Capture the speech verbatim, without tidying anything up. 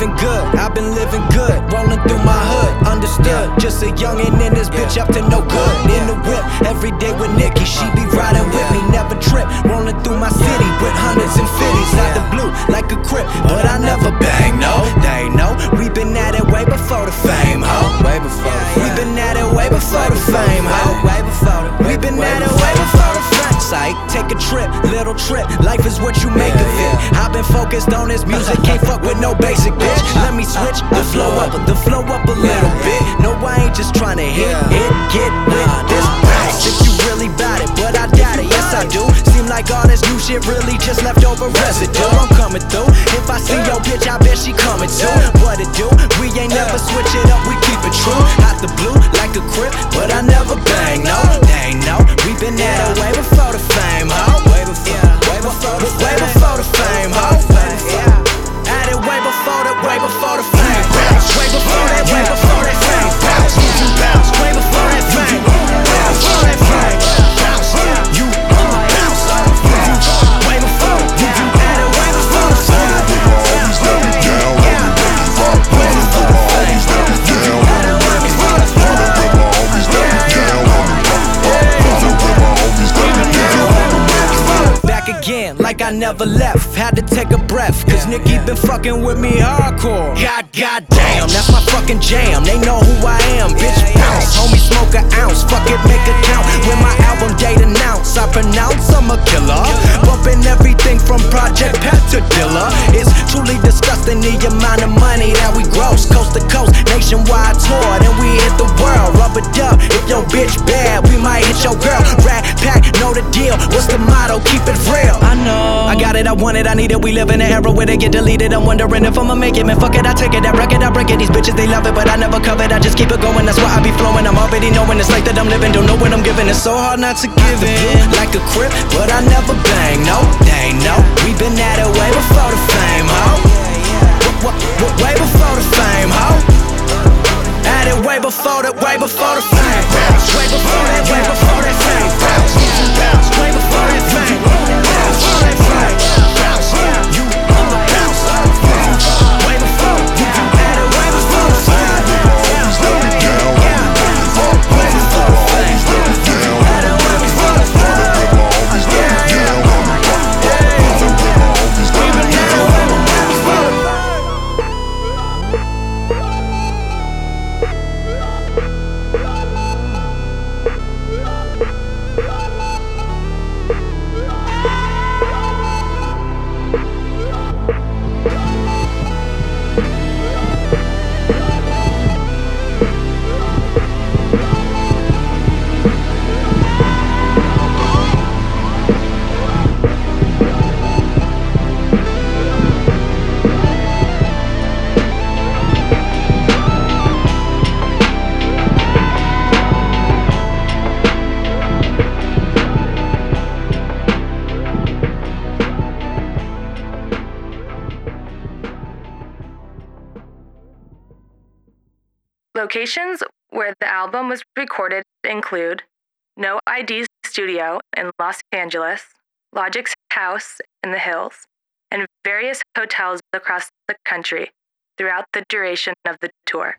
living good, I've been living good, rolling through my hood, understood. Just a youngin' in this bitch up to no good. In the whip, every day with Nikki, she be riding with me, never trip. Rolling through my city with hundreds and fifties out the blue, like a crip. But I never bang, no, they know. We been at it way before the fame, ho. Way before the fame. We been at it way before the fame, ho. Way before the. We been at it way before the fame. Psych, take a trip, little trip. Life is what you make of it. I've been focused on this music, can't fuck with no basic bitch. Let me switch the flow up, the flow up a little bit. No, I ain't just trying to hit it, get with this bounce. If you really bout it, but I doubt it, yes I do. Seem like all this new shit really just left over residue. I'm coming through. If I see your bitch, I bet she coming too. What it do? We ain't never switch it up, we keep it true. Out the blue, like a crip, but I never bang, no, they ain't know. We been at it way before the fame, ho. Way before, way before, way before the fame, ho. At it way before the, way before the fame. Way before that, way before that fame. Way before that fame. Way before that fame. You bounce. Way before, at it way before the fame. Back again, like I never left. Had to take a breath, cause Nikki been fucking with me hardcore. God, god damn, that's my fucking jam. They know who I am, bitch bounce. Homie smoke an ounce, fuck it, make a count. When my album date announce, I pronounce I'm a killer. Bumping everything from Project Pat to Dilla. It's truly disgusting the amount of money that we gross. Coast to coast, nationwide tour, then we hit the world. Rubber dub, if your bitch bad, we might hit your girl. Rat pack, know the deal, what's the motto? Keep it real. I know, I got it, I want it, I need it. We live in an era where they get deleted. I'm wondering if I'ma make it, man, fuck it, I take it. That record, I break it, these bitches, they love it, but I never cover it, I just keep it going, that's why I be flowing. I'm already knowing this life that I'm living, don't know what I'm giving. It's so hard not to give in, like a crip, but I never bang, no, they ain't know. We been at it way before the fame, ho. Way before the fame, ho. At it way before the, way before the fame. Way before that, way before that fame. Way before that fame. Way before that fame. You bounce. Way before, at it way before the fame. Way before the fame. At it way before the fame. We've been at it way before the fame. Locations where the album was recorded include No I D Studio in Los Angeles, Logic's house in the hills, and various hotels across the country throughout the duration of the tour.